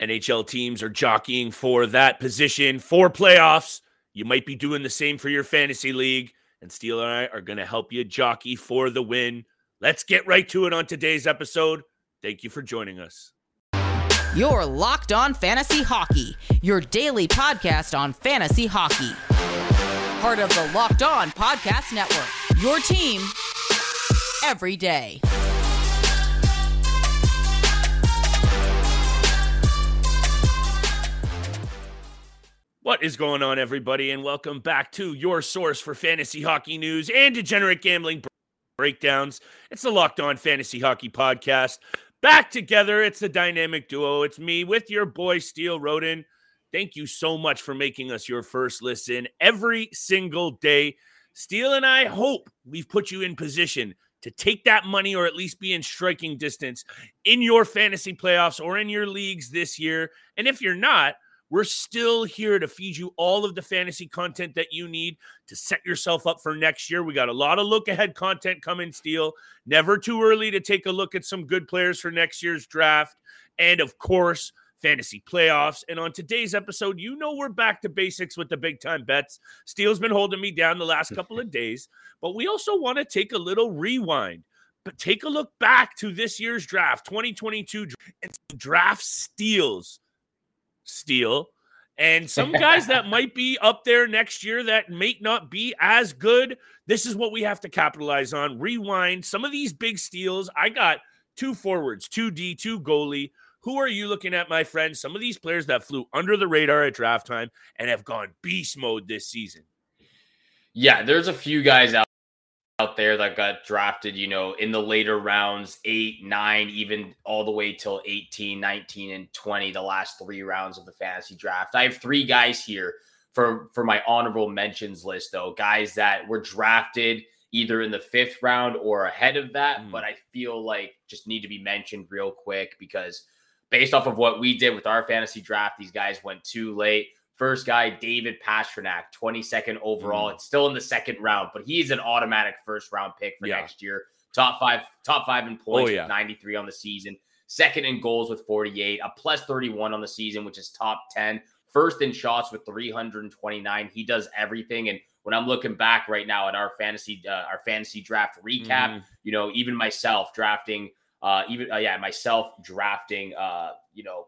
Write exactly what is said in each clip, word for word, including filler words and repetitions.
N H L teams are jockeying for that position for playoffs. You might be doing the same for your fantasy league, and Steele and I are going to help you jockey for the win. Let's get right to it on today's episode. Thank you for joining us. You're Locked On Fantasy Hockey, your daily podcast on fantasy hockey. Part of the Locked On Podcast Network, your team every day. What is going on, everybody, and welcome back to your source for fantasy hockey news and degenerate gambling breakdowns. It's the Locked On Fantasy Hockey Podcast. Back together, it's the dynamic duo. It's me with your boy, Steele Roden. Thank you so much for making us your first listen every single day. Steele and I hope we've put you in position to take that money or at least be in striking distance in your fantasy playoffs or in your leagues this year. And if you're not, we're still here to feed you all of the fantasy content that you need to set yourself up for next year. We got a lot of look-ahead content coming, Steele. Never too early to take a look at some good players for next year's draft. And, of course, fantasy playoffs. And on today's episode, you know we're back to basics with the big-time bets. Steele's been holding me down the last couple of days. But we also want to take a little rewind. But take a look back to this year's draft, twenty twenty-two, and some draft steals. Steele, and some guys that might be up there next year that may not be as good. This is what we have to capitalize on. Rewind some of these big steals. I got two forwards, two D, two goalie. Who are you looking at, my friend? Some of these players that flew under the radar at draft time and have gone beast mode this season. Yeah, there's a few guys out out there that got drafted, you know, in the later rounds, eight, nine, even all the way till eighteen, nineteen, and twenty, the last three rounds of the fantasy draft. I have three guys here for, for my honorable mentions list, though, guys that were drafted either in the fifth round or ahead of that, mm. but I feel like just need to be mentioned real quick because based off of what we did with our fantasy draft, these guys went too late. First guy, David Pastrnak, twenty-second overall. Mm. It's still in the second round, but he's an automatic first round pick for yeah. next year. Top five, top five in points oh, yeah. with ninety-three on the season. Second in goals with forty-eight, a plus thirty-one on the season, which is top ten. First in shots with three hundred twenty-nine. He does everything. And when I'm looking back right now at our fantasy, uh, our fantasy draft recap, mm. you know, even myself drafting, uh, even uh, yeah, myself drafting, uh, you know.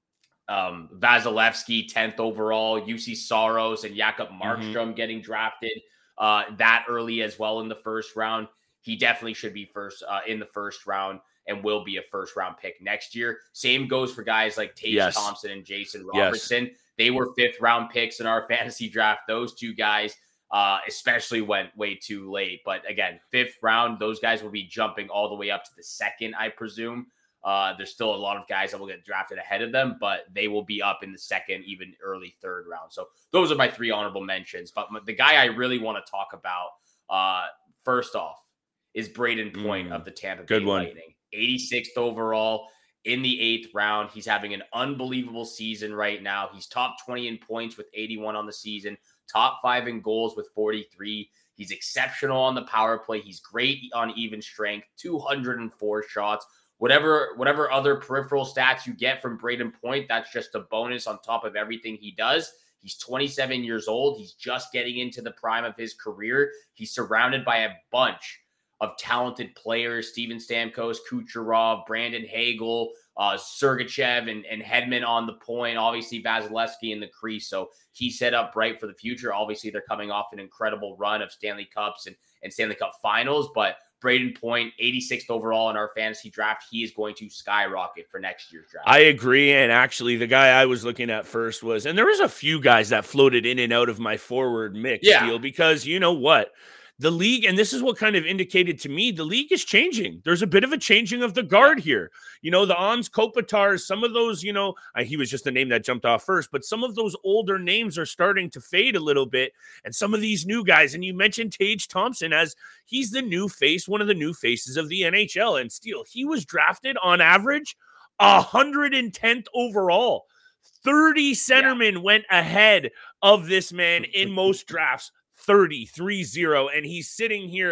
Um, Vasilevsky, tenth overall, U C Saros and Jakob Markstrom mm-hmm. getting drafted uh, that early as well in the first round. He definitely should be first uh, in the first round and will be a first round pick next year. Same goes for guys like Tage yes. Thompson and Jason Robertson. Yes. They were fifth round picks in our fantasy draft. Those two guys uh, especially went way too late. But again, fifth round, those guys will be jumping all the way up to the second, I presume. Uh, there's still a lot of guys that will get drafted ahead of them, but they will be up in the second, even early third round. So those are my three honorable mentions. But the guy I really want to talk about, uh, first off, is Brayden Point mm, of the Tampa Bay Lightning. eighty-sixth overall in the eighth round. He's having an unbelievable season right now. He's top twenty in points with eighty-one on the season, top five in goals with forty-three. He's exceptional on the power play. He's great on even strength, two hundred four shots. Whatever whatever other peripheral stats you get from Brayden Point, that's just a bonus on top of everything he does. He's twenty-seven years old. He's just getting into the prime of his career. He's surrounded by a bunch of talented players, Steven Stamkos, Kucherov, Brandon Hagel, uh, Sergachev, and, and Hedman on the point. Obviously, Vasilevsky in the crease. So he's set up bright for the future. Obviously, they're coming off an incredible run of Stanley Cups and, and Stanley Cup finals, but Brayden Point, eighty-sixth overall in our fantasy draft. He is going to skyrocket for next year's draft. I agree. And actually, the guy I was looking at first was, and there was a few guys that floated in and out of my forward mix yeah. deal because you know what? The league, and this is what kind of indicated to me, the league is changing. There's a bit of a changing of the guard here. You know, the Ons Kopitars, some of those, you know, uh, he was just a name that jumped off first, but some of those older names are starting to fade a little bit. And some of these new guys, and you mentioned Tage Thompson as he's the new face, one of the new faces of the N H L. And still, he was drafted on average one hundred tenth overall. thirty centermen yeah. went ahead of this man in most drafts. thirty, three zero, and he's sitting here,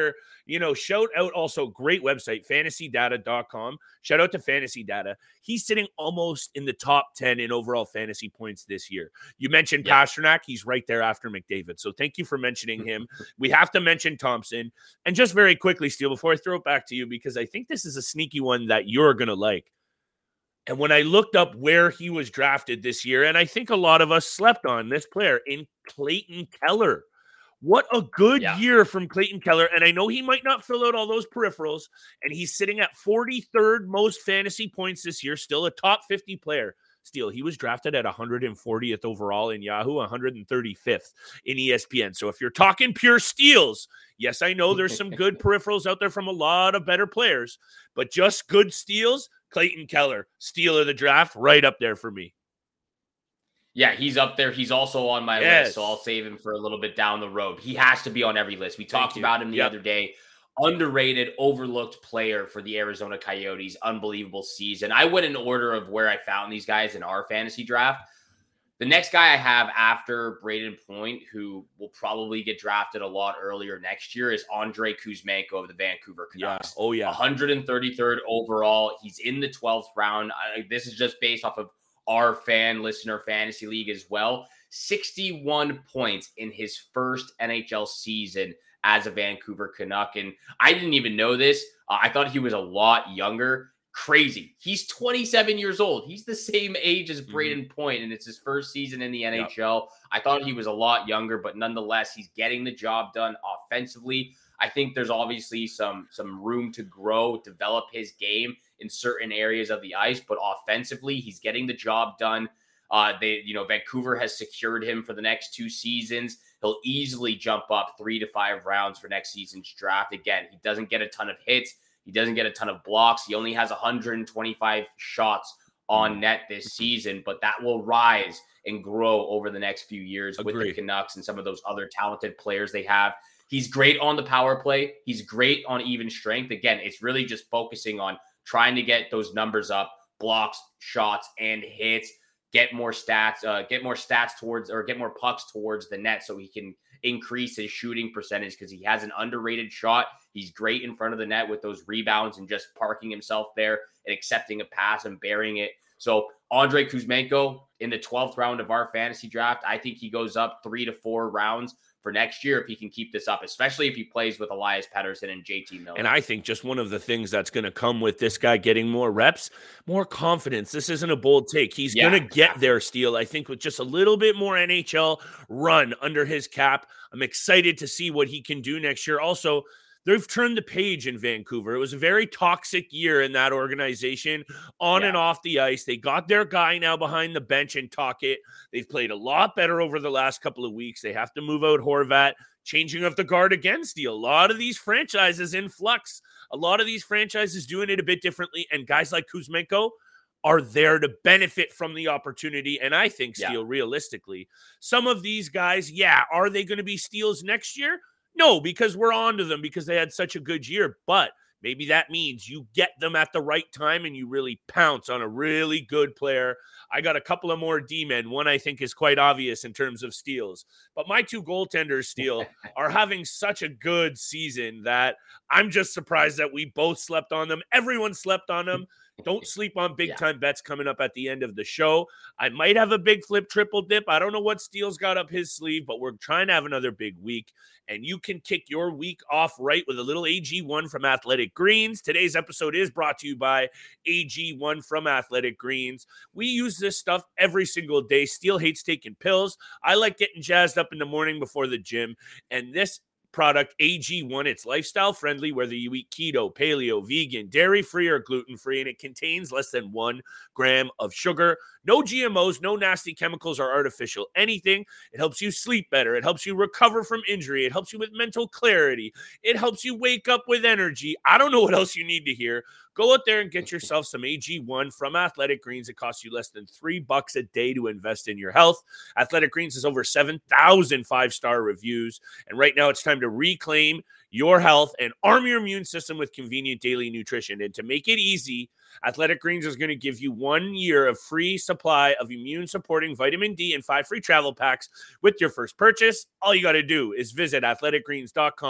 You know, shout out also, great website, fantasy data dot com. Shout out to Fantasy Data. He's sitting almost in the top ten in overall fantasy points this year. You mentioned yeah. Pastrnak. He's right there after McDavid. So thank you for mentioning him. We have to mention Thompson. And just very quickly, Steele, before I throw it back to you, because I think this is a sneaky one that you're going to like. And when I looked up where he was drafted this year, and I think a lot of us slept on this player in Clayton Keller. What a good yeah. year from Clayton Keller. And I know he might not fill out all those peripherals, and he's sitting at forty-third most fantasy points this year, still a top fifty player. Steele, he was drafted at one hundred fortieth overall in Yahoo, one hundred thirty-fifth in E S P N. So if you're talking pure steals, yes, I know there's some good peripherals out there from a lot of better players, but just good steals, Clayton Keller, steal of the draft, right up there for me. Yeah, he's up there. He's also on my yes. list, so I'll save him for a little bit down the road. He has to be on every list. We talked about him the yep. other day. Underrated, overlooked player for the Arizona Coyotes. Unbelievable season. I went in order of where I found these guys in our fantasy draft. The next guy I have after Braden Point, who will probably get drafted a lot earlier next year, is Andrei Kuzmenko of the Vancouver Canucks. Yeah. Oh, yeah. one hundred thirty-third overall. He's in the twelfth round. I, this is just based off of our fan listener fantasy league as well. sixty-one points in his first N H L season as a Vancouver Canuck. And I didn't even know this. Uh, I thought he was a lot younger. Crazy. He's twenty-seven years old. He's the same age as Braden mm-hmm. Point, and it's his first season in the N H L. Yep. I thought he was a lot younger, but nonetheless, he's getting the job done offensively. I think there's obviously some, some room to grow, develop his game in certain areas of the ice, but offensively, he's getting the job done. Uh, they, you know, Vancouver has secured him for the next two seasons. He'll easily jump up three to five rounds for next season's draft. Again, he doesn't get a ton of hits. He doesn't get a ton of blocks. He only has one hundred twenty-five shots on net this season, but that will rise and grow over the next few years Agreed. with the Canucks and some of those other talented players they have. He's great on the power play. He's great on even strength. Again, it's really just focusing on trying to get those numbers up, blocks, shots, and hits, get more stats, uh, get more stats towards, or get more pucks towards the net so he can increase his shooting percentage, because he has an underrated shot. He's great in front of the net with those rebounds and just parking himself there and accepting a pass and burying it. So Andrei Kuzmenko in the twelfth round of our fantasy draft, I think he goes up three to four rounds for next year if he can keep this up, especially if he plays with Elias Pettersson and J T Miller. And I think just one of the things that's going to come with this guy getting more reps, more confidence. This isn't a bold take. He's yeah, going to get exactly. there, Steele, I think, with just a little bit more N H L run under his cap. I'm excited to see what he can do next year. Also, they've turned the page in Vancouver. It was a very toxic year in that organization, on yeah. and off the ice. They got their guy now behind the bench in Tocchet. They've played a lot better over the last couple of weeks. They have to move out Horvat, changing of the guard again, Steele. A lot of these franchises in flux. A lot of these franchises doing it a bit differently, and guys like Kuzmenko are there to benefit from the opportunity. And I think, Steele, yeah. realistically, some of these guys, yeah, are they going to be steals next year? No, because we're on to them because they had such a good year. But maybe that means you get them at the right time and you really pounce on a really good player. I got a couple of more D-men. One I think is quite obvious in terms of steals. But my two goaltenders, Steele, are having such a good season that I'm just surprised that we both slept on them. Everyone slept on them. Don't sleep on big-time yeah. bets coming up at the end of the show. I might have a big flip, triple dip. I don't know what Steele's got up his sleeve, but we're trying to have another big week. And you can kick your week off right with a little A G one from Athletic Greens. Today's episode is brought to you by A G one from Athletic Greens. We use this stuff every single day. Steele hates taking pills. I like getting jazzed up in the morning before the gym. And this product, A G one, it's lifestyle friendly, whether you eat keto, paleo, vegan, dairy-free, or gluten-free, and it contains less than one gram of sugar. No G M Os, no nasty chemicals or artificial anything. It helps you sleep better. It helps you recover from injury. It helps you with mental clarity. It helps you wake up with energy. I don't know what else you need to hear. Go out there and get yourself some A G one from Athletic Greens. It costs you less than three bucks a day to invest in your health. Athletic Greens has over seven thousand five-star reviews. And right now it's time to reclaim your health and arm your immune system with convenient daily nutrition. And to make it easy, Athletic Greens is going to give you one year of free supply of immune-supporting vitamin D and five free travel packs with your first purchase. All you got to do is visit athletic greens dot com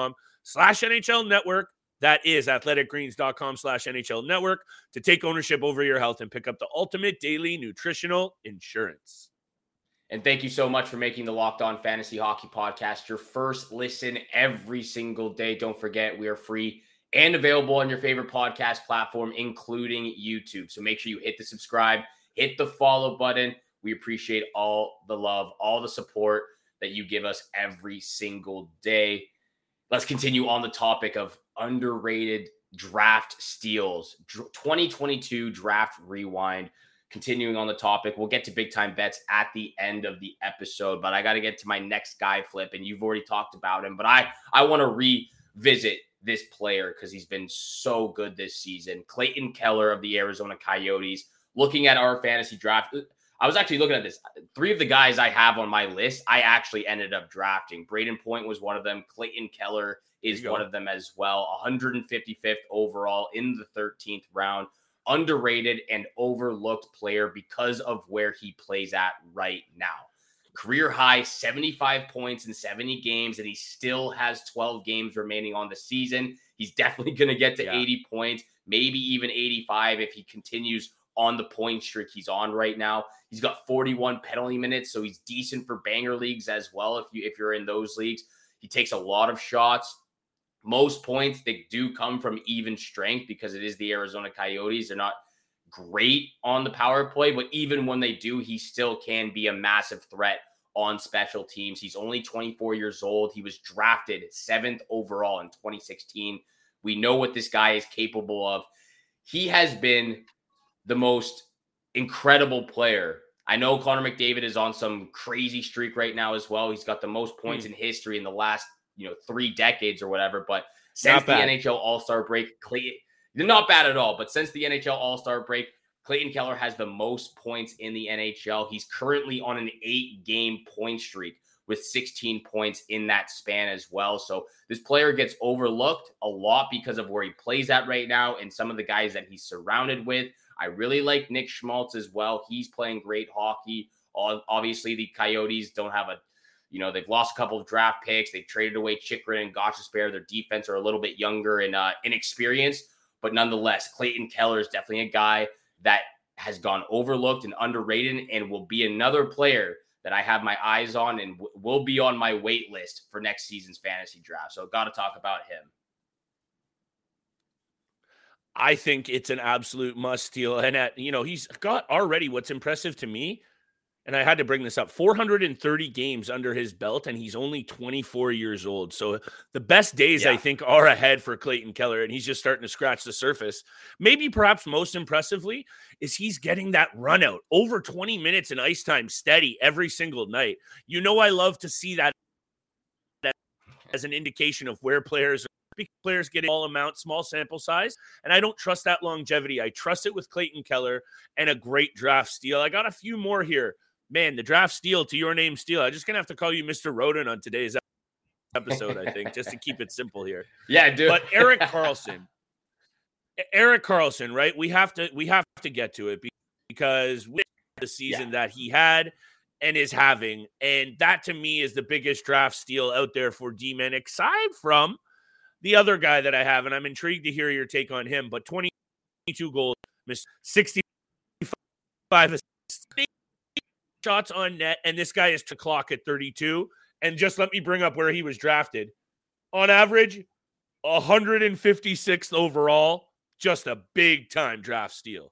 slash N H L network. That is athleticgreens.com slash NHL network to take ownership over your health and pick up the ultimate daily nutritional insurance. And thank you so much for making the Locked On Fantasy Hockey Podcast your first listen every single day. Don't forget, we are free and available on your favorite podcast platform, including YouTube. So make sure you hit the subscribe, hit the follow button. We appreciate all the love, all the support that you give us every single day. Let's continue on the topic of underrated draft steals. twenty twenty-two Draft Rewind. Continuing on the topic, we'll get to big time bets at the end of the episode, but I got to get to my next guy flip, and you've already talked about him, but I, I want to revisit this player because he's been so good this season. Clayton Keller of the Arizona Coyotes. Looking at our fantasy draft, I was actually looking at this. Three of the guys I have on my list, I actually ended up drafting. Braden Point was one of them. Clayton Keller is one of them as well. one hundred fifty-fifth overall in the thirteenth round. Underrated and overlooked player because of where he plays at right now. Career high seventy-five points in seventy games, and he still has twelve games remaining on the season. He's definitely going to get to yeah. eighty points, maybe even eighty-five if he continues on the point streak he's on right now. He's got forty-one penalty minutes, so he's decent for banger leagues as well if you if you're in those leagues. He takes a lot of shots. Most points, they do come from even strength because it is the Arizona Coyotes. They're not great on the power play, but even when they do, he still can be a massive threat on special teams. He's only twenty-four years old. He was drafted seventh overall in twenty sixteen. We know what this guy is capable of. He has been the most incredible player. I know Connor McDavid is on some crazy streak right now as well. He's got the most points mm. in history in the last you know, three decades or whatever. But since the N H L All-Star break, Clayton, not bad at all. But since the N H L All-Star break, Clayton Keller has the most points in the N H L. He's currently on an eight-game point streak with sixteen points in that span as well. So this player gets overlooked a lot because of where he plays at right now and some of the guys that he's surrounded with. I really like Nick Schmaltz as well. He's playing great hockey. Obviously, the Coyotes don't have a You know, they've lost a couple of draft picks. They've traded away Chychrun and Gostisbehere. Their defense are a little bit younger and uh, inexperienced. But nonetheless, Clayton Keller is definitely a guy that has gone overlooked and underrated and will be another player that I have my eyes on and w- will be on my wait list for next season's fantasy draft. So got to talk about him. I think it's an absolute must steal. And at, you know, he's got already what's impressive to me. And I had to bring this up, four hundred thirty games under his belt, and he's only twenty-four years old. So the best days, yeah. I think, are ahead for Clayton Keller, and he's just starting to scratch the surface. Maybe perhaps most impressively is he's getting that run out, over twenty minutes in ice time steady every single night. You know I love to see that as an indication of where players are. Players get all amount, small sample size, and I don't trust that longevity. I trust it with Clayton Keller and a great draft steal. I got a few more here. Man, the draft steal to your name steal. I'm just going to have to call you Mister Roden on today's episode, I think, just to keep it simple here. Yeah, dude. But Erik Karlsson, Erik Karlsson, right? We have to we have to get to it because with the season yeah. that he had and is having, and that to me is the biggest draft steal out there for D-men, aside from the other guy that I have, and I'm intrigued to hear your take on him, but twenty-two goals, sixty-five shots on net, and this guy is to clock at thirty-two. And just let me bring up where he was drafted. On average, one hundred fifty-sixth overall. Just a big-time draft steal.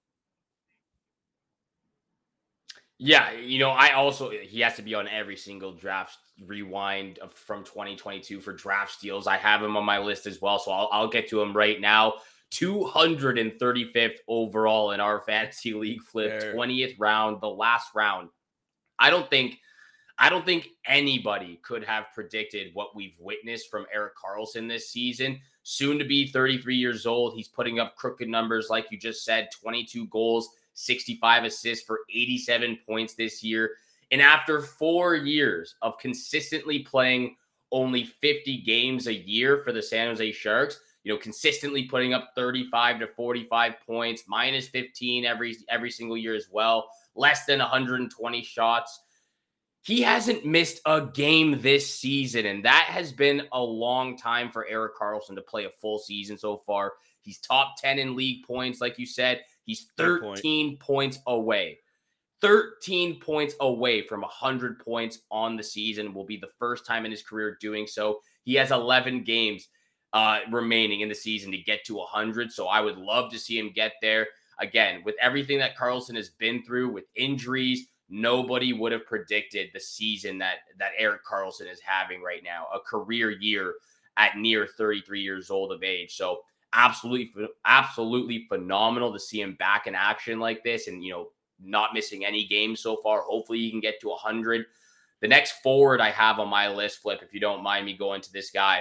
Yeah, you know, I also, he has to be on every single draft rewind of, from twenty twenty-two for draft steals. I have him on my list as well, so I'll, I'll get to him right now. two hundred thirty-fifth overall in our fantasy league flip, there. twentieth round, the last round. I don't think I don't think anybody could have predicted what we've witnessed from Erik Karlsson this season. Soon to be thirty-three years old. He's putting up crooked numbers, like you just said, twenty-two goals, sixty-five assists for eighty-seven points this year. And after four years of consistently playing only fifty games a year for the San Jose Sharks, you know, consistently putting up thirty-five to forty-five points, minus fifteen every every single year as well, less than one hundred twenty shots. He hasn't missed a game this season, and that has been a long time for Erik Karlsson to play a full season so far. He's top ten in league points, like you said. He's thirteen points away. thirteen points away from one hundred points on the season. Will be the first time in his career doing so. He has eleven games uh, remaining in the season to get to one hundred, so I would love to see him get there. Again, with everything that Karlsson has been through, with injuries, nobody would have predicted the season that, that Erik Karlsson is having right now, a career year at near thirty-three years old of age. So absolutely, absolutely phenomenal to see him back in action like this and, you know, not missing any games so far. Hopefully he can get to one hundred. The next forward I have on my list, Flip, if you don't mind me going to this guy,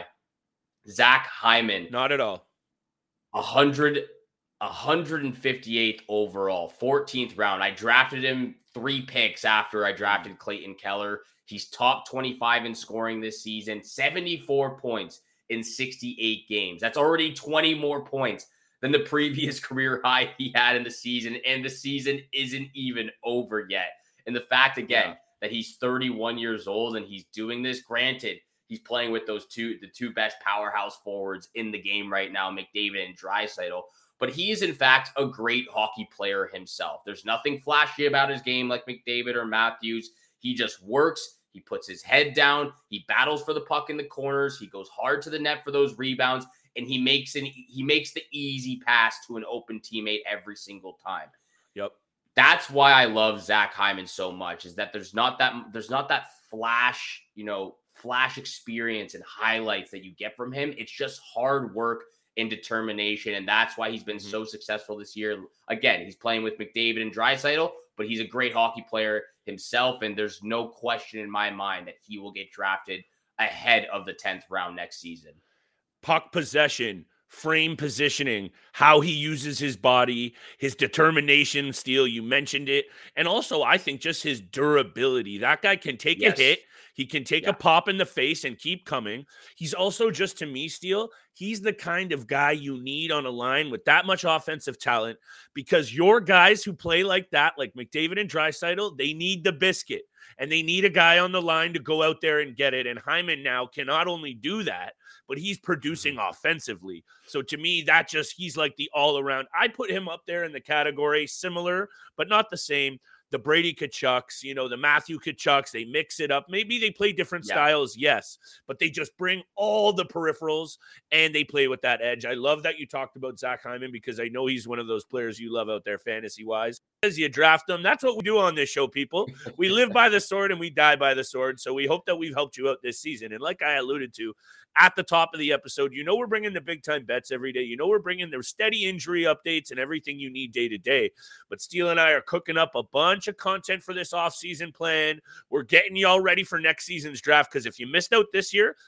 Zach Hyman. Not at all. one hundred, one hundred fifty-eighth overall, fourteenth round. I drafted him three picks after I drafted Clayton Keller. He's top twenty-five in scoring this season, seventy-four points in sixty-eight games. That's already twenty more points than the previous career high he had in the season, and the season isn't even over yet. And the fact, again, yeah. that he's thirty-one years old and he's doing this, granted, he's playing with those two, the two best powerhouse forwards in the game right now, McDavid and Draisaitl. But he is, in fact, a great hockey player himself. There's nothing flashy about his game like McDavid or Matthews. He just works. He puts his head down. He battles for the puck in the corners. He goes hard to the net for those rebounds, and he makes an he makes the easy pass to an open teammate every single time. Yep. That's why I love Zach Hyman so much, is that there's not that there's not that flash, you know, flash experience and highlights that you get from him. It's just hard work and determination, and that's why he's been mm-hmm. so successful this year. Again, he's playing with McDavid and Draisaitl, but he's a great hockey player himself, and there's no question in my mind that he will get drafted ahead of the tenth round next season. Puck possession, frame positioning, how he uses his body, his determination, Steele, you mentioned it, and also I think just his durability. That guy can take yes. a hit. He can take yeah. a pop in the face and keep coming. He's also, just to me, Steele, he's the kind of guy you need on a line with that much offensive talent, because your guys who play like that, like McDavid and Draisaitl, they need the biscuit, and they need a guy on the line to go out there and get it. And Hyman now can not only do that, but he's producing offensively. So to me, that just, he's like the all around. I put him up there in the category similar, but not the same. The Brady Tkachuks, you know, the Matthew Tkachuks, they mix it up. Maybe they play different yeah. styles, yes, but they just bring all the peripherals and they play with that edge. I love that you talked about Zach Hyman, because I know he's one of those players you love out there fantasy-wise. As you draft them, that's what we do on this show, people. We live by the sword and we die by the sword, so we hope that we've helped you out this season. And like I alluded to at the top of the episode, you know we're bringing the big-time bets every day. You know we're bringing the steady injury updates and everything you need day to day. But Steele and I are cooking up a bunch of content for this off-season plan. We're getting y'all ready for next season's draft, because if you missed out this year,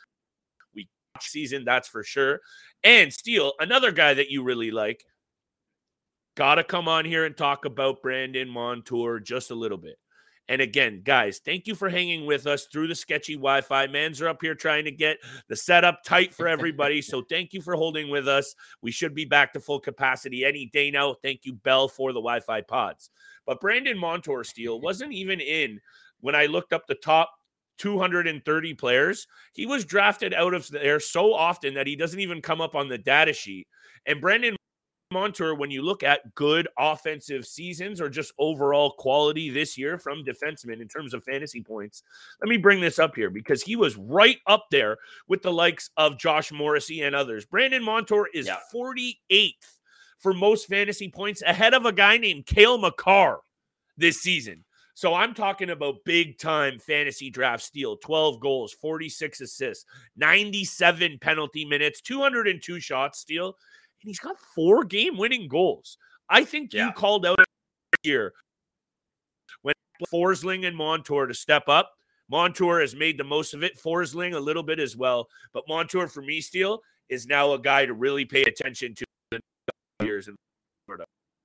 we season, that's for sure. And Steele, another guy that you really like, got to come on here and talk about Brandon Montour just a little bit. And again, guys, thank you for hanging with us through the sketchy Wi-Fi. Mans are up here trying to get the setup tight for everybody. So thank you for holding with us. We should be back to full capacity any day now. Thank you, Bell, for the Wi-Fi pods. But Brandon Montour, Steele, wasn't even in when I looked up the top two hundred thirty players. He was drafted out of there so often that he doesn't even come up on the data sheet. And Brandon Montour, when you look at good offensive seasons or just overall quality this year from defensemen in terms of fantasy points, let me bring this up here because he was right up there with the likes of Josh Morrissey and others. Brandon Montour is yeah. forty-eighth for most fantasy points, ahead of a guy named Cale Makar this season. So I'm talking about big-time fantasy draft steal, twelve goals, forty-six assists, ninety-seven penalty minutes, two hundred two shots steal. And he's got four game-winning goals. I think you yeah. called out here when Forsling and Montour to step up. Montour has made the most of it. Forsling a little bit as well. But Montour, for me, Steele, is now a guy to really pay attention to in years in Florida.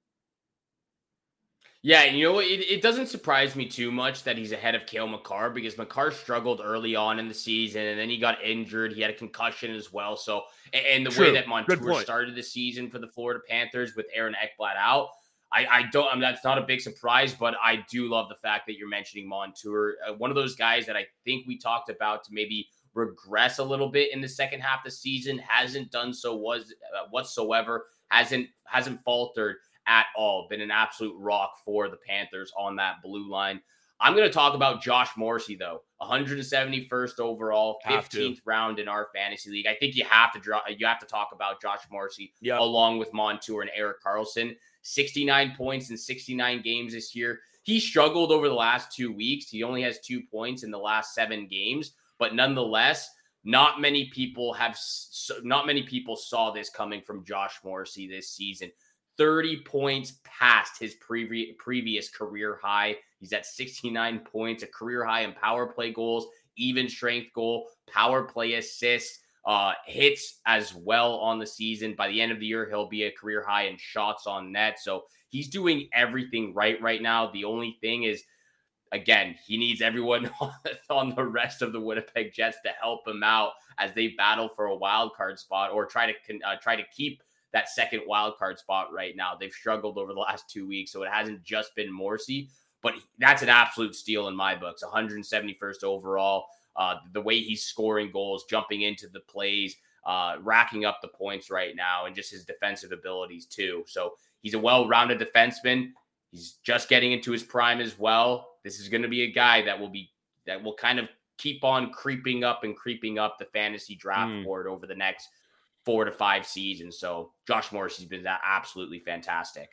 Yeah, and you know what? It, it doesn't surprise me too much that he's ahead of Cale Makar, because Makar struggled early on in the season, and then he got injured. He had a concussion as well. So, and the True. way that Montour started the season for the Florida Panthers with Aaron Ekblad out, I, I don't, I mean, that's not a big surprise, but I do love the fact that you're mentioning Montour. Uh, one of those guys that I think we talked about to maybe regress a little bit in the second half of the season, hasn't done so was uh, whatsoever, hasn't, hasn't faltered at all, been an absolute rock for the Panthers on that blue line. I'm going to talk about Josh Morrissey, though. one hundred seventy-first overall, fifteenth round in our fantasy league. I think you have to draw. You have to talk about Josh Morrissey yep. along with Montour and Erik Karlsson. sixty-nine points in sixty-nine games this year. He struggled over the last two weeks. He only has two points in the last seven games, but nonetheless, not many people have. Not many people saw this coming from Josh Morrissey this season. thirty points past his previous previous career high. He's at sixty-nine points, a career high in power play goals, even strength goal, power play assists, uh, hits as well on the season. By the end of the year, he'll be a career high in shots on net. So he's doing everything right right now. The only thing is, again, he needs everyone on the rest of the Winnipeg Jets to help him out as they battle for a wild card spot or try to uh, try to keep that second wild card spot right now. They've struggled over the last two weeks, so it hasn't just been Morrissey, but that's an absolute steal in my books. one hundred seventy-first overall. Uh, the way he's scoring goals, jumping into the plays, uh, racking up the points right now, and just his defensive abilities too. So he's a well-rounded defenseman. He's just getting into his prime as well. This is going to be a guy that will be that will kind of keep on creeping up and creeping up the fantasy draft mm. board over the next four to five seasons. So Josh Morrissey's been absolutely fantastic.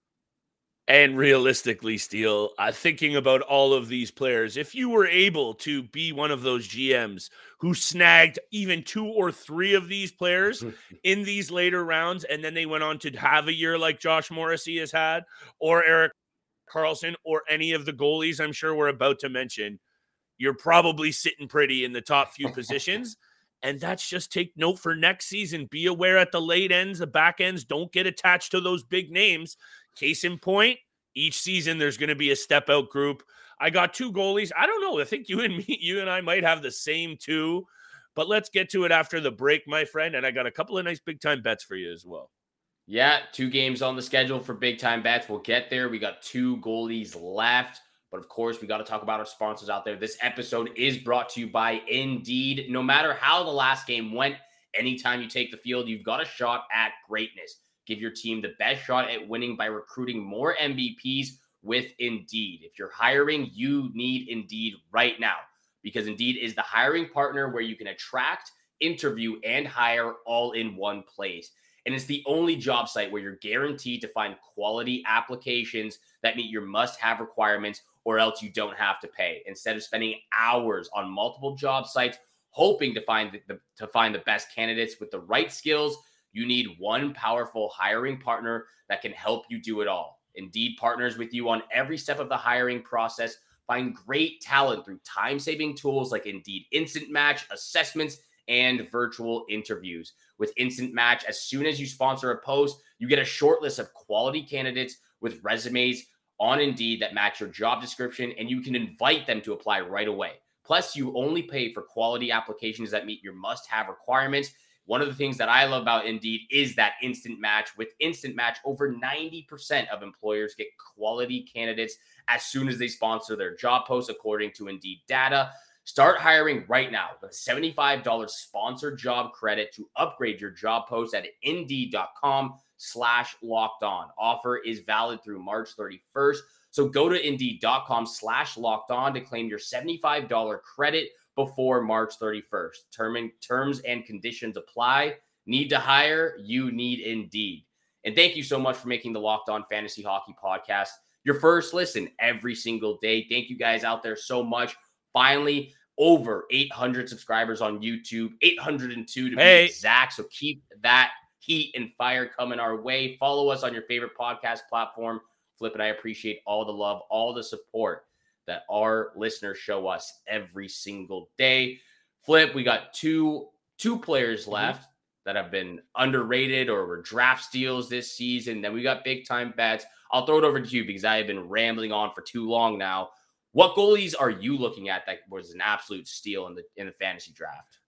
And realistically, Steele, uh, thinking about all of these players, if you were able to be one of those G Ms who snagged even two or three of these players in these later rounds, and then they went on to have a year like Josh Morrissey has had, or Erik Karlsson, or any of the goalies I'm sure we're about to mention, you're probably sitting pretty in the top few positions. And that's just take note for next season. Be aware at the late ends, the back ends, don't get attached to those big names. Case in point, each season there's going to be a step out group. I got two goalies. I don't know. I think you and me, you and I might have the same two, but let's get to it after the break, my friend. And I got a couple of nice big time bets for you as well. Yeah, two games on the schedule for big time bets. We'll get there. We got two goalies left. But of course, we got to talk about our sponsors out there. This episode is brought to you by Indeed. No matter how the last game went, anytime you take the field, you've got a shot at greatness. Give your team the best shot at winning by recruiting more M V Ps with Indeed. If you're hiring, you need Indeed right now because Indeed is the hiring partner where you can attract, interview, and hire all in one place. And it's the only job site where you're guaranteed to find quality applications that meet your must-have requirements, or else you don't have to pay. Instead of spending hours on multiple job sites hoping to find the, the to find the best candidates with the right skills, you need one powerful hiring partner that can help you do it all. Indeed partners with you on every step of the hiring process. Find great talent through time-saving tools like Indeed Instant Match, assessments, and virtual interviews. With Instant Match, as soon as you sponsor a post, you get a short list of quality candidates with resumes on Indeed that match your job description, and you can invite them to apply right away. Plus, you only pay for quality applications that meet your must-have requirements. One of the things that I love about Indeed is that Instant Match. With Instant Match, over ninety percent of employers get quality candidates as soon as they sponsor their job posts, according to Indeed data. Start hiring right now with a seventy-five dollars sponsored job credit to upgrade your job post at Indeed.com slash locked on. Offer is valid through March thirty-first. So go to Indeed.com slash locked on to claim your seventy-five dollars credit before March thirty-first. Term and, terms and conditions apply. Need to hire? You need Indeed. And thank you so much for making the Locked On Fantasy Hockey Podcast your first listen every single day. Thank you guys out there so much. Finally, over eight hundred subscribers on YouTube, eight hundred two to hey. be exact. So keep that heat and fire coming our way. Follow us on your favorite podcast platform. Flip and I appreciate all the love, all the support that our listeners show us every single day. Flip, we got two, two players left mm-hmm. that have been underrated or were draft steals this season. Then we got big time bets. I'll throw it over to you because I have been rambling on for too long now. What goalies are you looking at that was an absolute steal in the in the fantasy draft?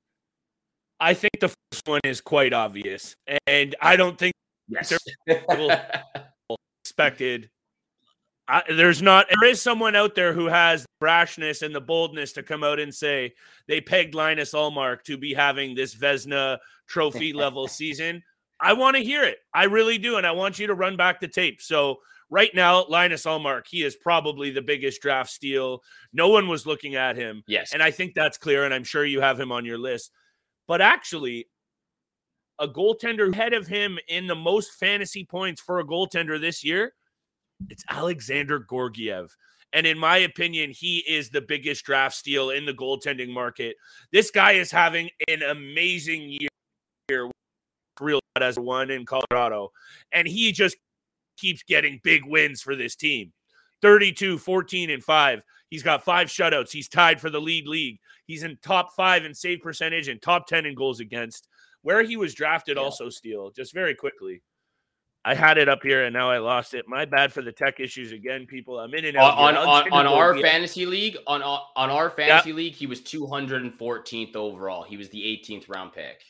I think the first one is quite obvious, and I don't think yes. expected. I, there's not, there is someone out there who has the brashness and the boldness to come out and say they pegged Linus Ullmark to be having this Vezina trophy level season. I want to hear it. I really do. And I want you to run back the tape. So right now, Linus Ullmark, he is probably the biggest draft steal. No one was looking at him. Yes. And I think that's clear. And I'm sure you have him on your list. But actually, a goaltender ahead of him in the most fantasy points for a goaltender this year, it's Alexander Georgiev. And in my opinion, he is the biggest draft steal in the goaltending market. This guy is having an amazing year, real as one in Colorado. And he just keeps getting big wins for this team. thirty-two, fourteen, and five. He's got five shutouts. He's tied for the lead league. He's in top five in save percentage and top ten in goals against. Where he was drafted yeah. also steal, just very quickly. I had it up here and now I lost it. My bad for the tech issues again, people. I'm in and out. On on, on our fantasy league, on on our fantasy yep. league, he was two hundred fourteenth overall. He was the eighteenth round pick.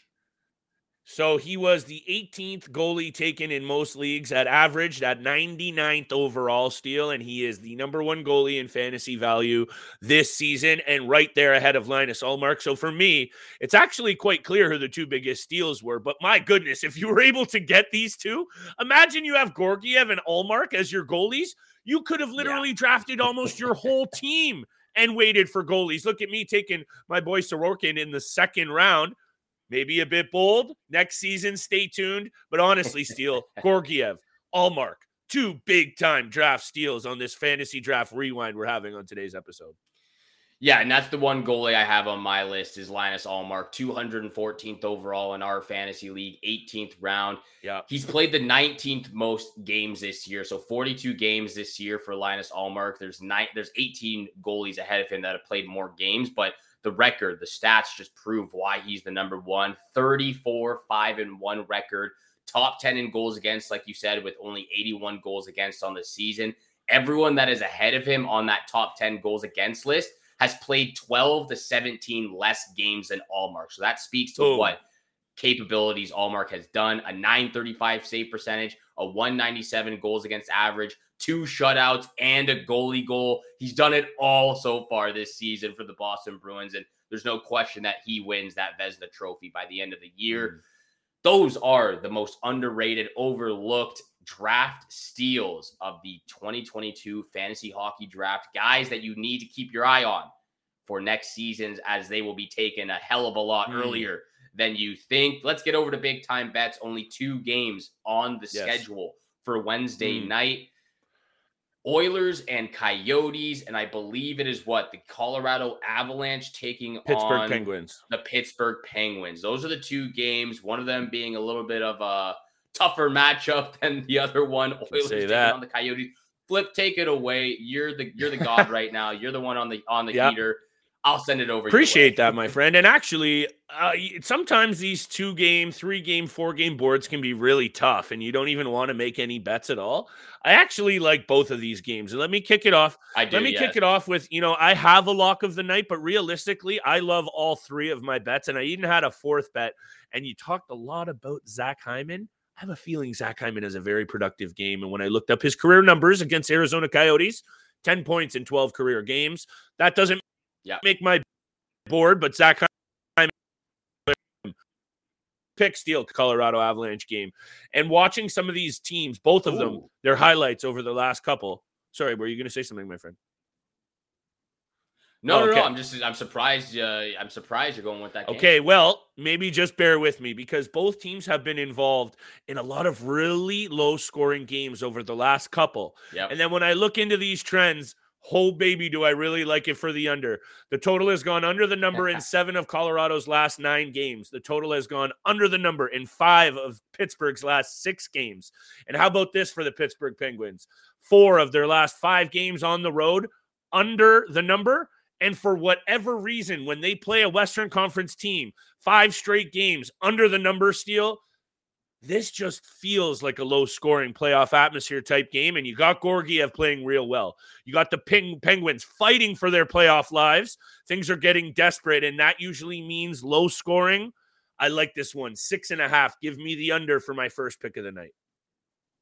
So he was the eighteenth goalie taken in most leagues at averaged at ninety-ninth overall steal, and he is the number one goalie in fantasy value this season and right there ahead of Linus Ullmark. So for me, it's actually quite clear who the two biggest steals were. But my goodness, if you were able to get these two, imagine you have Georgiev and Ullmark as your goalies. You could have literally yeah. drafted almost your whole team and waited for goalies. Look at me taking my boy Sorokin in the second round. Maybe a bit bold. Next season, stay tuned. But honestly, Steele, Georgiev, Ullmark, two big-time draft steals on this fantasy draft rewind we're having on today's episode. Yeah, and that's the one goalie I have on my list is Linus Ullmark, two hundred fourteenth overall in our fantasy league, eighteenth round. Yeah, he's played the nineteenth most games this year, so forty-two games this year for Linus Ullmark. There's nine, there's eighteen goalies ahead of him that have played more games, but the record, the stats just prove why he's the number one. thirty-four, five, and one record. Top ten in goals against, like you said, with only eighty-one goals against on the season. Everyone that is ahead of him on that top ten goals against list has played twelve to seventeen less games than Ullmark. So that speaks to Ooh. what capabilities Ullmark has done. A nine thirty-five save percentage, a one ninety-seven goals against average, two shutouts, and a goalie goal. He's done it all so far this season for the Boston Bruins, and there's no question that he wins that Vezina trophy by the end of the year. Mm. Those are the most underrated, overlooked draft steals of the twenty twenty-two fantasy hockey draft. Guys that you need to keep your eye on for next seasons, as they will be taken a hell of a lot mm. earlier than you think. Let's get over to big time bets. Only two games on the yes. schedule for Wednesday mm. night. Oilers and Coyotes, and I believe it is what the Colorado Avalanche taking Pittsburgh on Penguins. The Pittsburgh Penguins. Those are the two games. One of them being a little bit of a tougher matchup than the other one. Oilers taking that. on the Coyotes. Flip, take it away. You're the you're the god right now. You're the one on the on the yep. heater. I'll send it over. Appreciate that, my friend. And actually, uh, sometimes these two game, three game, four game boards can be really tough, and you don't even want to make any bets at all. I actually like both of these games. And let me kick it off. I do, let me yes. kick it off with, you know, I have a lock of the night, but realistically, I love all three of my bets. And I even had a fourth bet. And you talked a lot about Zach Hyman. I have a feeling Zach Hyman has a very productive game. And when I looked up his career numbers against Arizona Coyotes, ten points in twelve career games. That doesn't Yeah. make my board, but Zach Hyman pick steal Colorado Avalanche game. And watching some of these teams, both of Ooh. them, their highlights over the last couple. Sorry, were you going to say something, my friend? No, oh, no, okay. no. I'm just, I'm surprised. Uh, I'm surprised you're going with that game. Okay, well, maybe just bear with me because both teams have been involved in a lot of really low scoring games over the last couple. Yep. And then when I look into these trends, oh, baby, do I really like it for the under. The total has gone under the number in seven of Colorado's last nine games. The total has gone under the number in five of Pittsburgh's last six games. And how about this for the Pittsburgh Penguins? Four of their last five games on the road, under the number. And for whatever reason, when they play a Western Conference team, five straight games under the number steal, this just feels like a low-scoring playoff atmosphere type game, and you got Georgiev playing real well. You got the Peng- Penguins fighting for their playoff lives. Things are getting desperate, and that usually means low-scoring. I like this one. Six and a half. Give me the under for my first pick of the night.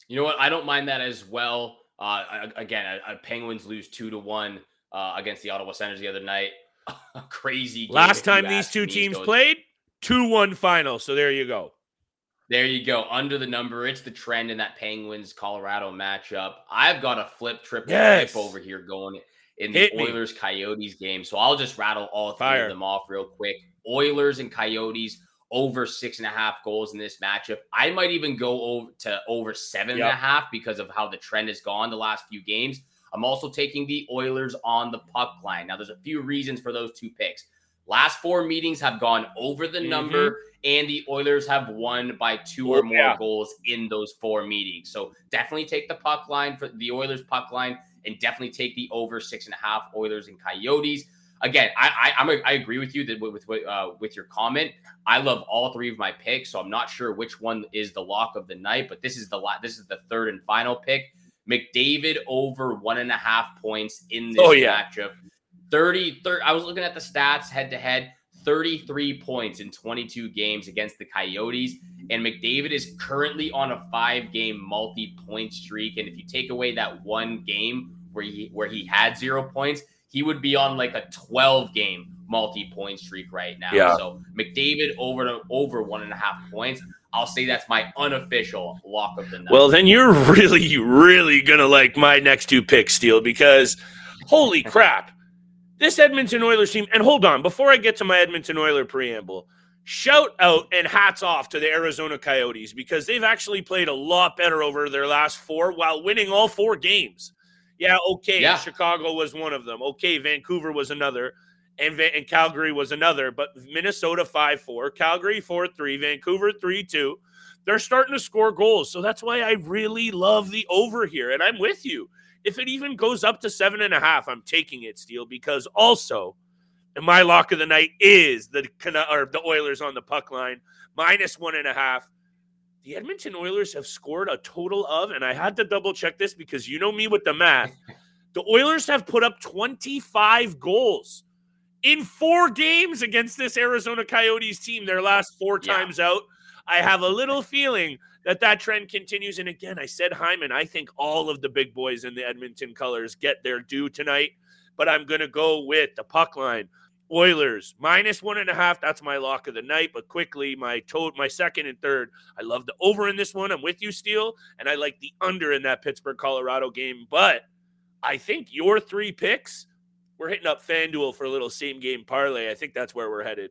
You know what? I don't mind that as well. Uh, again, uh, Penguins lose two to one uh, against the Ottawa Senators the other night. A crazy game. Last time these two me. teams so played, two one final. So there you go. There you go. Under the number. It's the trend in that Penguins-Colorado matchup. I've got a flip triple yes. flip over here going in the Hit Oilers-Coyotes game. So I'll just rattle all three Fire. of them off real quick. Oilers and Coyotes over six and a half goals in this matchup. I might even go over to over seven yep. and a half because of how the trend has gone the last few games. I'm also taking the Oilers on the puck line. Now, there's a few reasons for those two picks. Last four meetings have gone over the mm-hmm. number, and the Oilers have won by two oh, or more yeah. goals in those four meetings. So definitely take the puck line for the Oilers puck line, and definitely take the over six and a half Oilers and Coyotes. Again, I I, I'm a, I agree with you that with with, uh, with your comment. I love all three of my picks, so I'm not sure which one is the lock of the night, but this is the lot. This is the third and final pick. McDavid over one and a half points in this oh, yeah. matchup. thirty, thirty, I was looking at the stats head to head. thirty-three points in twenty-two games against the Coyotes, and McDavid is currently on a five-game multi-point streak. And if you take away that one game where he where he had zero points, he would be on like a twelve-game multi-point streak right now. Yeah. So McDavid over to, over one and a half points. I'll say that's my unofficial lock of the night. Well, then you're really, really going to like my next two picks, Steele, because holy crap, this Edmonton Oilers team, and hold on, before I get to my Edmonton Oilers preamble, shout out and hats off to the Arizona Coyotes because they've actually played a lot better over their last four while winning all four games. Yeah, okay, yeah. Chicago was one of them. Okay, Vancouver was another. And, and Calgary was another, but Minnesota five four, Calgary four three, Vancouver three two. They're starting to score goals, so that's why I really love the over here, and I'm with you. If it even goes up to seven and a half, I'm taking it, Steele, because also, and my lock of the night is the or the Oilers on the puck line, minus one and a half. The Edmonton Oilers have scored a total of, and I had to double check this because you know me with the math, the Oilers have put up twenty-five goals in four games against this Arizona Coyotes team, their last four yeah. times out. I have a little feeling that that trend continues. And again, I said Hyman, I think all of the big boys in the Edmonton colors get their due tonight, but I'm going to go with the puck line. Oilers, minus one and a half. That's my lock of the night. But quickly, my to- my second and third, I love the over in this one. I'm with you, Steele. And I like the under in that Pittsburgh-Colorado game. But I think your three picks, we're hitting up FanDuel for a little same-game parlay. I think that's where we're headed.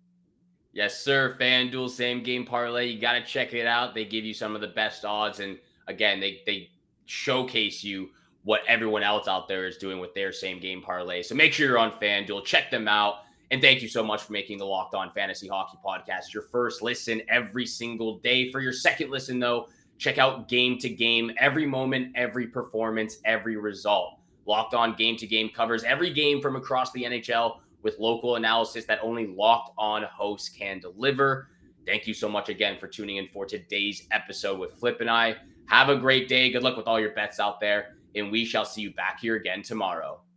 Yes, sir. FanDuel same-game parlay. You got to check it out. They give you some of the best odds. And, again, they, they showcase you what everyone else out there is doing with their same-game parlay. So make sure you're on FanDuel. Check them out. And thank you so much for making the Locked On Fantasy Hockey Podcast your first listen every single day. For your second listen, though, check out Game to Game. Every moment, every performance, every result. Locked On Game to Game covers every game from across the N H L with local analysis that only Locked On hosts can deliver. Thank you so much again for tuning in for today's episode with Flip and I. Have a great day. Good luck with all your bets out there, and we shall see you back here again tomorrow.